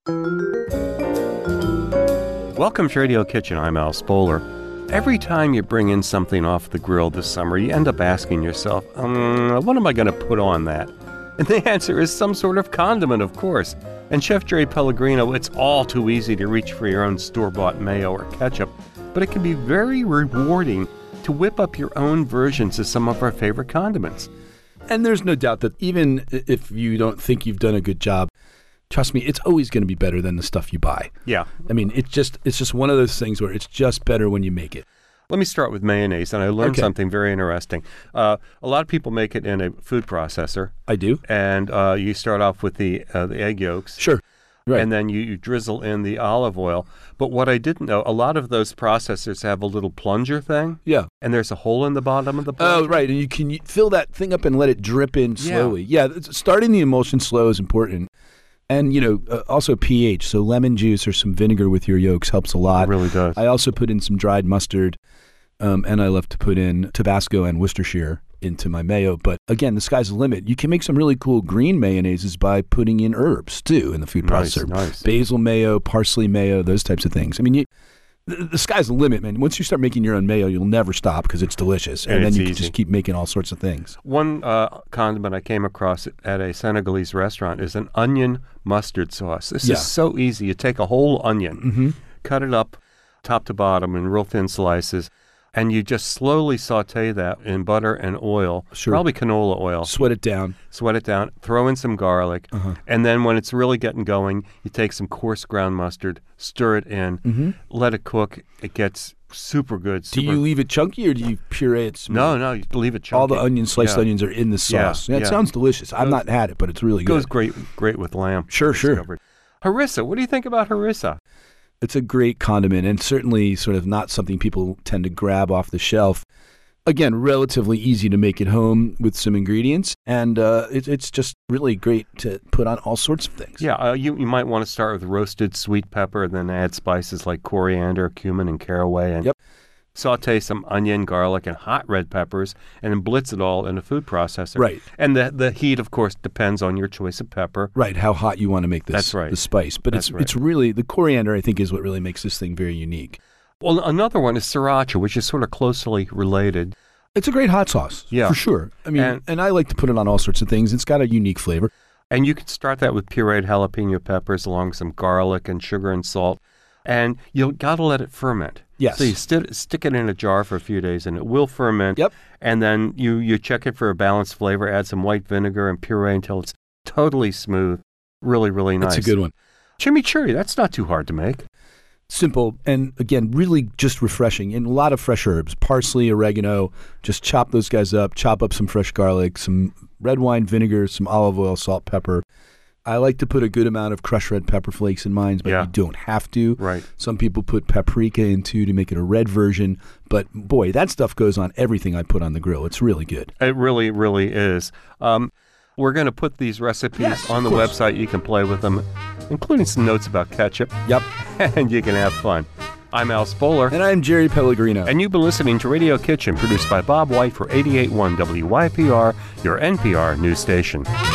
Welcome to Radio Kitchen. I'm Al Spoler. Every time you bring in something off the grill this summer, you end up asking yourself, what am I going to put on that? And the answer is some sort of condiment, of course. And Chef Jerry Pellegrino, it's all too easy to reach for your own store-bought mayo or ketchup, but it can be very rewarding to whip up your own versions of some of our favorite condiments. And there's no doubt that even if you don't think you've done a good job, trust me, it's always going to be better than the stuff you buy. Yeah. I mean, it's just one of those things where it's just better when you make it. Let me start with mayonnaise, and I learned something very interesting. A lot of people make it in a food processor. I do. And you start off with the egg yolks. Sure. Right. And then you drizzle in the olive oil. But what I didn't know, a lot of those processors have a little plunger thing. Yeah. And there's a hole in the bottom of the plunger. Oh, right. And you can fill that thing up and let it drip in slowly. Yeah, starting the emulsion slow is important. And, also pH. So lemon juice or some vinegar with your yolks helps a lot. It really does. I also put in some dried mustard, and I love to put in Tabasco and Worcestershire into my mayo. But again, the sky's the limit. You can make some really cool green mayonnaises by putting in herbs, too, in the food processor. Nice. Basil mayo, parsley mayo, those types of things. I mean, the sky's the limit, man. Once you start making your own mayo, you'll never stop because it's delicious. And then you can just keep making all sorts of things. One condiment I came across at a Senegalese restaurant is an onion mustard sauce. This is so easy. You take a whole onion, cut it up top to bottom in real thin slices, and you just slowly saute that in butter and oil, probably canola oil. Sweat it down, throw in some garlic, and then when it's really getting going, you take some coarse ground mustard, stir it in, let it cook. It gets super good. Do you leave it chunky or do you puree it smooth? No, you leave it chunky. All the sliced onions are in the sauce. Yeah, it sounds delicious. I've not had it, but it's really good. It goes great with lamb. Sure. Harissa, what do you think about harissa? It's a great condiment and certainly sort of not something people tend to grab off the shelf. Again, relatively easy to make at home with some ingredients, and it's just really great to put on all sorts of things. Yeah, you might want to start with roasted sweet pepper, then add spices like coriander, cumin, and caraway, and saute some onion, garlic, and hot red peppers, and then blitz it all in a food processor. Right. And the heat, of course, depends on your choice of pepper. Right, how hot you want to make this. That's right. The spice. But it's really, the coriander, I think, is what really makes this thing very unique. Well, another one is sriracha, which is sort of closely related. It's a great hot sauce, for sure. I mean, and I like to put it on all sorts of things. It's got a unique flavor. And you can start that with pureed jalapeno peppers along with some garlic and sugar and salt. And you've got to let it ferment. Yes. So you stick it in a jar for a few days, and it will ferment. Yep. And then you check it for a balanced flavor, add some white vinegar and puree until it's totally smooth. Really, really nice. That's a good one. Chimichurri, that's not too hard to make. Simple, and again, really just refreshing. And a lot of fresh herbs, parsley, oregano, just chop those guys up, chop up some fresh garlic, some red wine vinegar, some olive oil, salt, pepper. I like to put a good amount of crushed red pepper flakes in mine, but you don't have to. Right. Some people put paprika in too to make it a red version. But boy, that stuff goes on everything I put on the grill. It's really good. It really, really is. We're going to put these recipes on the website. You can play with them, including some notes about ketchup. Yep. And you can have fun. I'm Al Spoler. And I'm Jerry Pellegrino. And you've been listening to Radio Kitchen, produced by Bob White for 88.1 WYPR, your NPR news station.